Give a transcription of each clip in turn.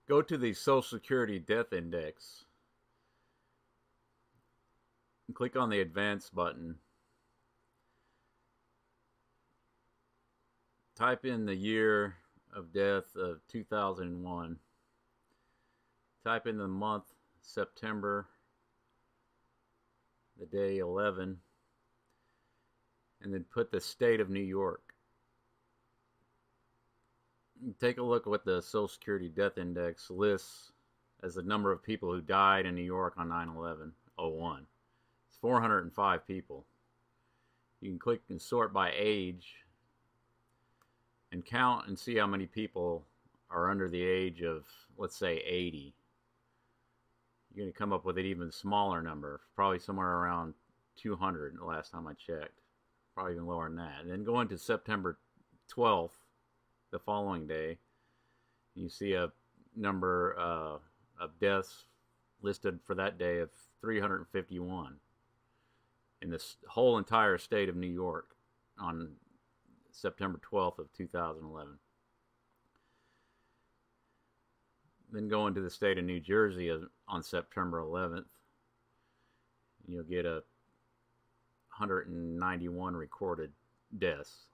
Go to the Social Security Death Index and click on the Advanced button. Type in the year of death of 2001. Type in the month September, the day 11, and then put the state of New York. Take a look at what the Social Security Death Index lists as the number of people who died in New York on 9/11/01. It's 405 people. You can click and sort by age and count and see how many people are under the age of, let's say, 80. You're going to come up with an even smaller number, probably somewhere around 200 the last time I checked, probably even lower than that. And then go into September 12th, the following day, you see a number of deaths listed for that day of 351 in this whole entire state of New York on September 12th of 2011. Then go into the state of New Jersey on September 11th. You'll get 191 recorded deaths.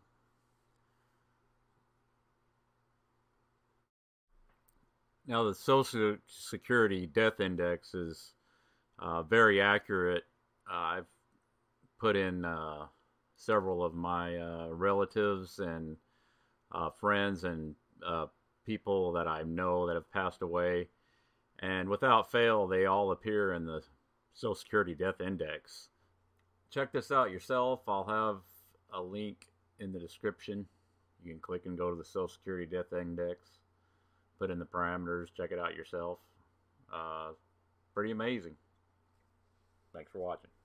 Now, the Social Security Death Index is very accurate. I've put in several of my relatives and friends and people that I know that have passed away, and without fail, they all appear in the Social Security Death Index. Check this out yourself. I'll have a link in the description. You can click and go to the Social Security Death Index, put in the parameters, check it out yourself. Pretty amazing. Thanks for watching.